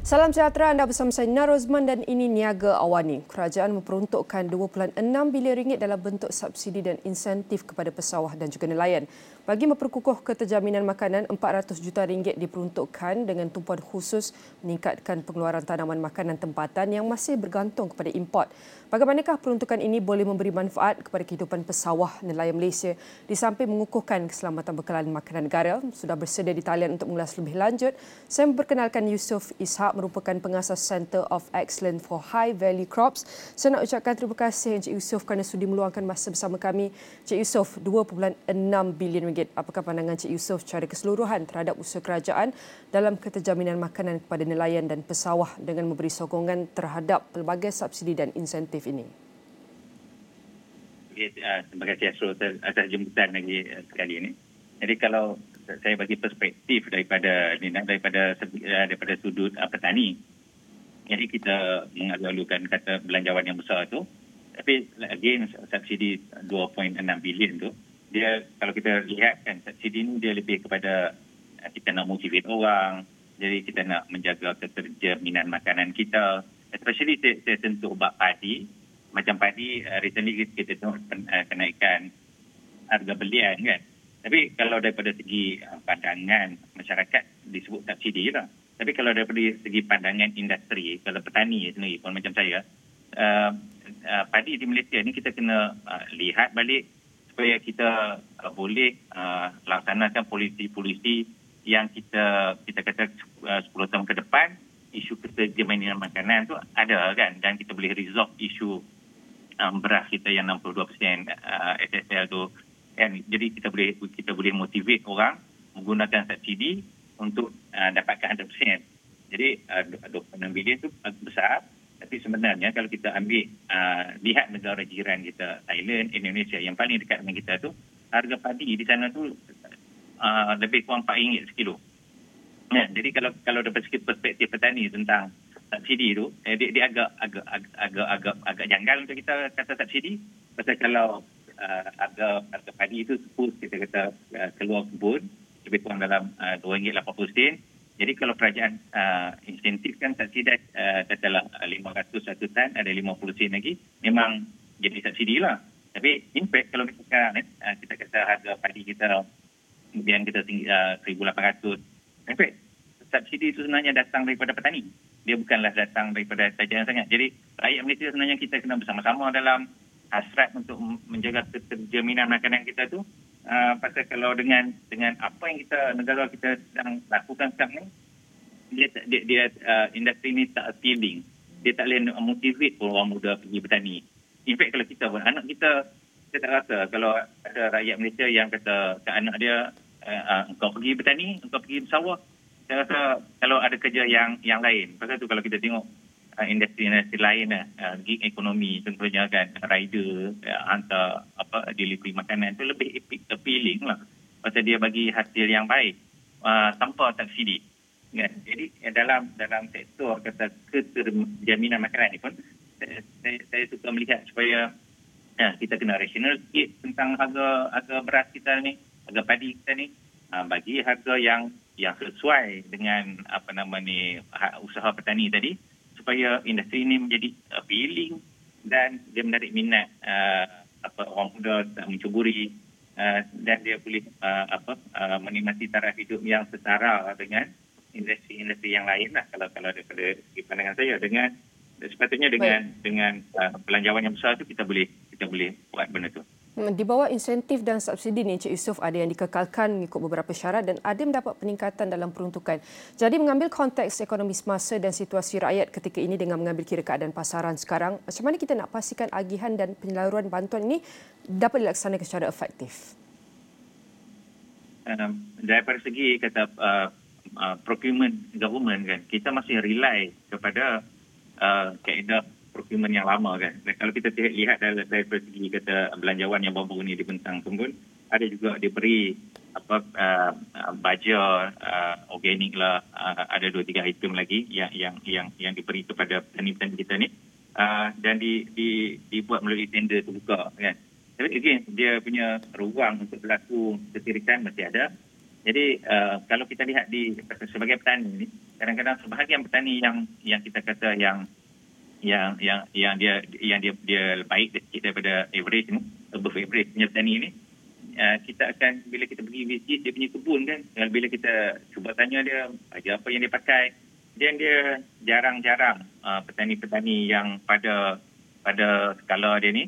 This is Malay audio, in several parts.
Salam sejahtera, anda bersama saya Nar Rozman dan ini Niaga Awani. Kerajaan memperuntukkan RM2.6 bilion dalam bentuk subsidi dan insentif kepada pesawah dan juga nelayan. Bagi memperkukuh keterjaminan makanan, RM400 juta diperuntukkan dengan tumpuan khusus meningkatkan pengeluaran tanaman makanan tempatan yang masih bergantung kepada import. Bagaimanakah peruntukan ini boleh memberi manfaat kepada kehidupan pesawah nelayan Malaysia di samping mengukuhkan keselamatan bekalan makanan negara? Sudah bersedia di talian untuk mengulas lebih lanjut. Saya memperkenalkan Yusof Ishak, merupakan pengasas Center of Excellence for High Value Crops. Saya nak ucapkan terima kasih Encik Yusof kerana sudi meluangkan masa bersama kami. Encik Yusof, RM2.6 bilion. Apakah pandangan Encik Yusof secara keseluruhan terhadap usaha kerajaan dalam keterjaminan makanan kepada nelayan dan pesawah dengan memberi sokongan terhadap pelbagai subsidi dan insentif ini? Terima kasih Asrul atas jemputan lagi sekali ini. Jadi kalau saya bagi perspektif daripada sudut petani, jadi kita mengalu-alukan kata belanjawan yang besar tu, tapi again subsidi 2.6 bilion tu, dia kalau kita lihat kan subsidi ni dia lebih kepada kita nak motivate orang, jadi kita nak menjaga keterjaminan makanan kita, especially saya sentuh bab padi. Macam padi recently kita tengok kenaikan harga belian kan. Tapi kalau daripada segi pandangan masyarakat disebut subsidi lah. Tapi kalau daripada segi pandangan industri, kalau petani sendiri pun macam saya, padi di Malaysia ni kita kena lihat balik supaya kita boleh laksanakan polisi-polisi yang kita kata 10 tahun ke depan, isu keterjaminan makanan tu ada kan, dan kita boleh resolve isu beras kita yang 62% SSL tu kan. Jadi kita boleh motivate orang menggunakan subsidi untuk dapatkan 100%. Jadi 26 bilion tu besar, tapi sebenarnya kalau kita ambil lihat negara jiran kita, Thailand, Indonesia yang paling dekat dengan kita tu, harga padi di sana tu lebih kurang RM4 sekilo. Ya, jadi kalau dapat sikit perspektif petani tentang subsidi tu, dia agak janggal untuk kita kata subsidi. Pasal kalau harga padi itu suppose kita kata keluar kebun lebih kurang dalam RM2.80. Jadi kalau kerajaan insentif kan subsidi katalah 500 satu tan, ada 50 sen lagi, memang jadi subsidi lah. Tapi impact kalau kita sekarang kita kata harga padi kita kemudian kita tinggi 1,800. Impact subsidi itu sebenarnya datang daripada petani. Dia bukanlah datang daripada kerajaan sangat. Jadi rakyat Malaysia sebenarnya kita kena bersama-sama dalam hasrat untuk menjaga keterjaminan makanan kita tu. Pasal kalau dengan apa yang negara kita sedang lakukan sekarang ni, dia industri ni tak appealing. Dia tak boleh motivate orang muda pergi bertani. In fact kalau kita pun, anak kita tak rasa kalau ada rakyat Malaysia yang kata ke anak dia, engkau pergi bertani, engkau pergi bersawah. Saya rasa kalau ada kerja yang lain. Pasal tu kalau kita tengok industri lain, gig ekonomi contohnya kan, rider, hantar delivery makanan tu lebih appealing lah. Pasal dia bagi hasil yang baik tanpa subsidi. Kan? Jadi dalam sektor kata keterjaminan makanan ni pun saya suka melihat supaya kita kena rasional sikit tentang harga beras kita ni, harga padi kita ni, bagi harga yang sesuai dengan usaha petani tadi, supaya industri ini menjadi appealing dan dia menarik minat orang muda tak mencuburi, dan dia boleh menikmati taraf hidup yang setara dengan industri yang lain lah. Kalau daripada segi pandangan saya, sepatutnya dengan belanjawan yang besar tu kita boleh buat benda tu. Di bawah insentif dan subsidi ni, Encik Yusof, ada yang dikekalkan mengikut beberapa syarat dan ada mendapat peningkatan dalam peruntukan. Jadi mengambil konteks ekonomi semasa dan situasi rakyat ketika ini dengan mengambil kira keadaan pasaran sekarang, macam mana kita nak pastikan agihan dan penyaluran bantuan ini dapat dilaksanakan secara efektif? Daripada segi kata procurement government kan, kita masih rely kepada kaedah procurement yang lama kan. Dan kalau kita lihat dari segi kata belanjawan yang baru ni dibentang pun, ada juga diberi baja organik lah, ada 2-3 item lagi yang diberi kepada petani-petani kita ni, dan dibuat melalui tender terbuka kan. Tapi again dia punya ruang untuk berlaku ketirikan masih ada. Jadi kalau kita lihat sebagai petani ni, kadang-kadang sebahagian petani yang kita kata yang dia baik sikit daripada average ni, above average punya petani ni, kita akan, bila kita pergi visit dia punya kebun kan, bila kita cuba tanya dia apa yang dia pakai, dia jarang-jarang petani-petani yang pada skala dia ni,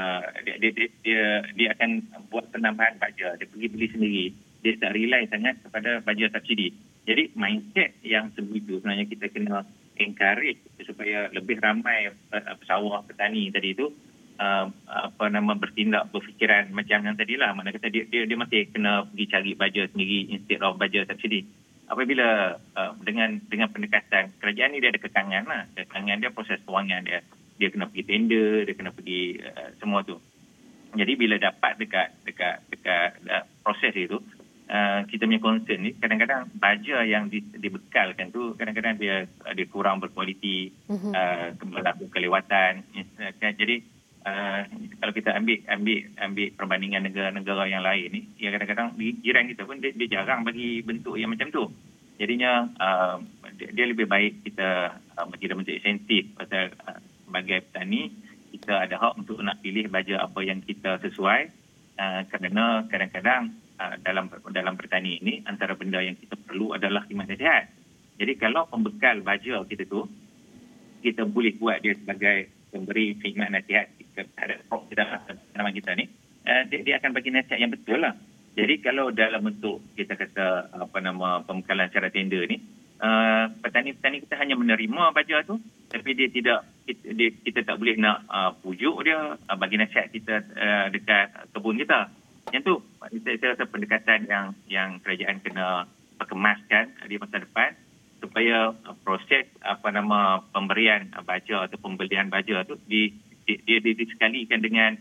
dia akan buat penambahan baja, dia pergi beli sendiri, dia tak rely sangat kepada baja subsidi. Jadi mindset yang sebegitu sebenarnya kita kena encourage supaya lebih ramai pesawah petani tadi itu bertindak berfikiran macam yang tadilah. Mana kata dia masih kena pergi cari baja sendiri instead of baja subsidi. Apabila dengan pendekatan kerajaan ni, dia ada kekangan lah. Kekangan dia proses kewangan dia. Dia kena pergi tender, dia kena pergi semua tu. Jadi bila dapat dekat proses itu, kita punya concern ni, kadang-kadang baja yang dibekalkan tu kadang-kadang dia kurang berkualiti, berlaku kelewatan. Jadi kalau kita ambil perbandingan negara-negara yang lain ni, ya kadang-kadang jiran kita pun dia jarang bagi bentuk yang macam tu. Jadinya dia lebih baik kita tidak bentuk insentif pasal sebagai petani kita ada hak untuk nak pilih baja apa yang kita sesuai, kerana kadang-kadang dalam pertanian ini antara benda yang kita perlu adalah khidmat nasihat. Jadi kalau pembekal baja kita tu, kita boleh buat dia sebagai pemberi khidmat nasihat terhadap tanaman kita ni, dia akan bagi nasihat yang betul lah. Jadi kalau dalam bentuk kita kata pembekalan secara tender ni, petani-petani kita hanya menerima baja tu, tapi kita tak boleh nak pujuk dia, bagi nasihat kita dekat kebun kita. Yang tu saya rasa pendekatan yang kerajaan kena kemaskan di masa depan, supaya proses pemberian baja atau pembelian baja tu disekalikan dengan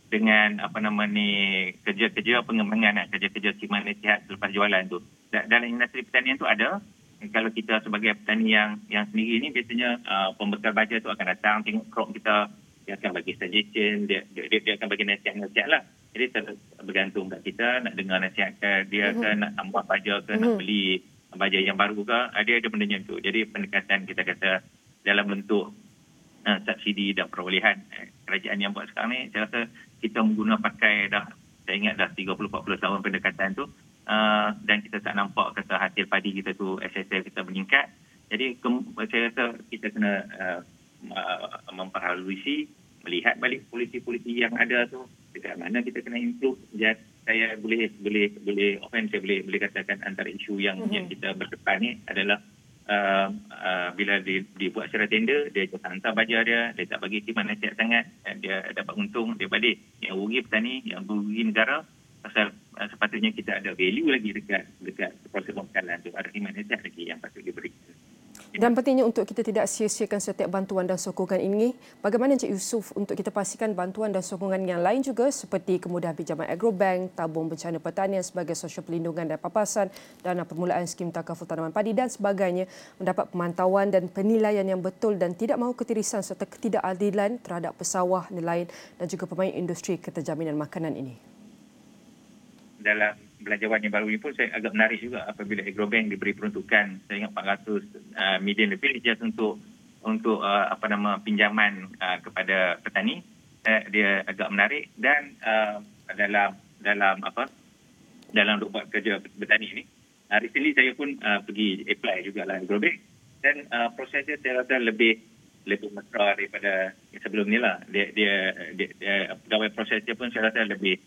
kerja-kerja pengembangan, kerja-kerja khidmat nasihat selepas jualan tu. Dalam industri pertanian tu ada. Kalau kita sebagai petani yang sendiri ni, biasanya pembekal baja tu akan datang tengok crop kita, dia akan bagi suggestion, dia akan bagi nasihat-nasihat lah. Jadi bergantung kat kita nak dengar nasihat ke dia ke, nak tambah baja ke, nak beli baja yang baru ke, dia ada benda macam tu. Jadi pendekatan kita kata dalam bentuk subsidi dan perolehan kerajaan yang buat sekarang ni, saya rasa kita pakai saya ingat dah 30-40 tahun pendekatan tu, dan kita tak nampak kata hasil padi kita tu, SSL kita meningkat. Jadi saya rasa kita kena memperhalusi, melihat balik polisi-polisi yang ada tu, dekat mana kita kena improve. Saya boleh boleh katakan antara isu yang kita berdepan ni adalah bila dibuat secara tender, dia hantar baja dia tak bagi khidmat nasihat sangat, dia dapat untung, dia balik. Yang rugi petani, yang rugi negara, pasal sepatutnya kita ada value lagi dekat proses pembekalan tu, ada khidmat nasihat lagi yang patut diberikan. Dan pentingnya untuk kita tidak sia-siakan setiap bantuan dan sokongan ini. Bagaimana Encik Yusof untuk kita pastikan bantuan dan sokongan yang lain juga seperti kemudahan pinjaman Agrobank, tabung bencana pertanian sebagai sosial pelindungan dan papasan, dana permulaan skim takaful tanaman padi dan sebagainya mendapat pemantauan dan penilaian yang betul dan tidak mahu ketirisan serta ketidakadilan terhadap pesawah, nelayan dan juga pemain industri keterjaminan makanan ini. Dalam belanjawan yang baru ini pun saya agak menarik juga apabila Agrobank diberi peruntukan, saya ingat 400 million lebih just untuk pinjaman kepada petani. Dia agak menarik, dan dalam buat kerja bertani ini, recently saya pun pergi apply jugalah Agrobank, dan prosesnya saya rasa lebih mesra daripada sebelum ni lah. Dia pegawai prosesnya pun saya rasa lebih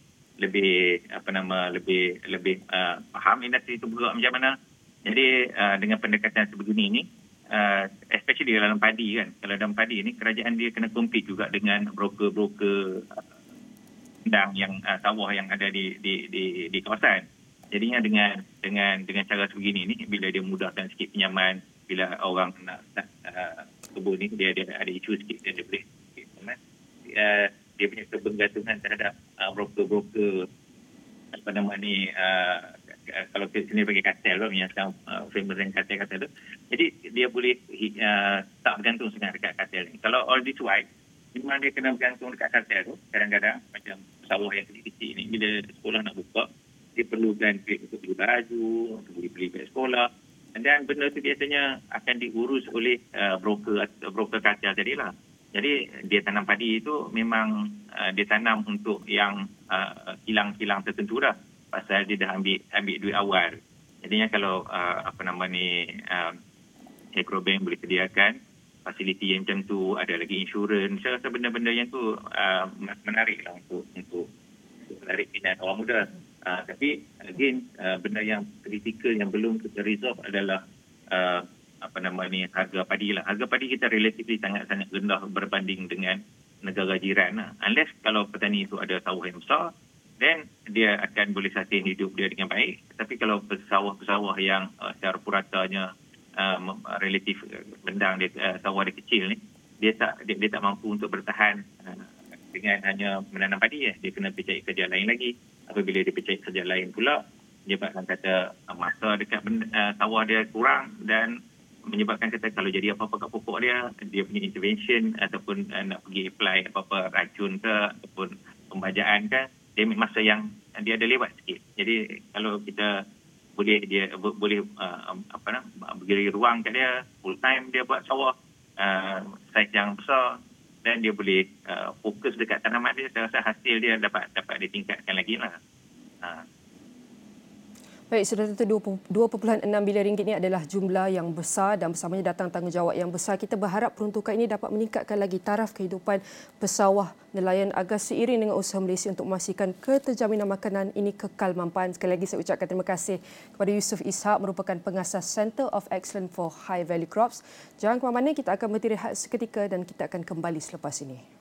faham industri itu bergerak macam mana. Jadi dengan pendekatan sebegini ini, especially dalam padi kan, kalau dalam padi ini kerajaan dia kena compete juga dengan broker-broker bidang yang sawah yang ada di kawasan. Jadinya dengan cara sebegini ni, bila dia mudahkan sikit pinjaman, bila orang nak start kebun ni, dia ada isu sikit, dia boleh dia punya kebergantungan terhadap broker-broker kalau kita sini bagi kartel lah, yang sekarang famous dengan kartel tu. Jadi dia boleh tak bergantung sangat dekat kartel ni. Kalau all this white, memang dia kena bergantung dekat kartel tu. Kadang-kadang macam sawah yang kecil-kecil ni, bila sekolah nak buka, dia perlukan duit untuk beli baju, untuk beli beg sekolah. dan benda itu biasanya akan diurus oleh broker kaca tadilah. Jadi dia tanam padi itu memang dia tanam untuk yang kilang-kilang tertentu dah. Pasal dia dah ambil duit awal. Jadinya kalau Agrobank boleh sediakan fasiliti yang macam tu, ada lagi insurans, saya rasa benda-benda yang tu menarik lah untuk menarik minat orang muda. Tapi again, benda yang kritikal yang belum kita resolve adalah harga padi lah. Harga padi kita relatively sangat-sangat rendah berbanding dengan negara jiran lah. Unless kalau petani itu ada sawah yang besar, then dia akan boleh sustain hidup dia dengan baik. Tapi kalau pesawah-pesawah yang secara puratanya relatif bendang dia, sawah dia kecil ni, dia tak mampu untuk bertahan dengan hanya menanam padi. Dia kena percaya kerja lain lagi. Apabila dia percaya kerja lain pula, menyebabkan kata masa dekat sawah dia kurang dan menyebabkan kata kalau jadi apa-apa kat pokok dia punya intervention ataupun nak pergi apply apa-apa racun ke ataupun pembajaan ke, dia ambil masa yang dia ada lewat sikit. Jadi kalau kita boleh beri ruang kat dia, full time dia buat sawah saiz yang besar dan dia boleh fokus dekat tanaman dia, saya rasa hasil dia dapat ditingkatkan lagi lah. Baik, sudah tentu 2.6 bilion ringgit ini adalah jumlah yang besar dan bersamanya datang tanggungjawab yang besar. Kita berharap peruntukan ini dapat meningkatkan lagi taraf kehidupan pesawah nelayan agar seiring dengan usaha Malaysia untuk memastikan keterjaminan makanan ini kekal mampaan. Sekali lagi saya ucapkan terima kasih kepada Yusof Ishak merupakan pengasas Center of Excellence for High Value Crops. Jangan ke mana-mana, kita akan berhenti rehat seketika dan kita akan kembali selepas ini.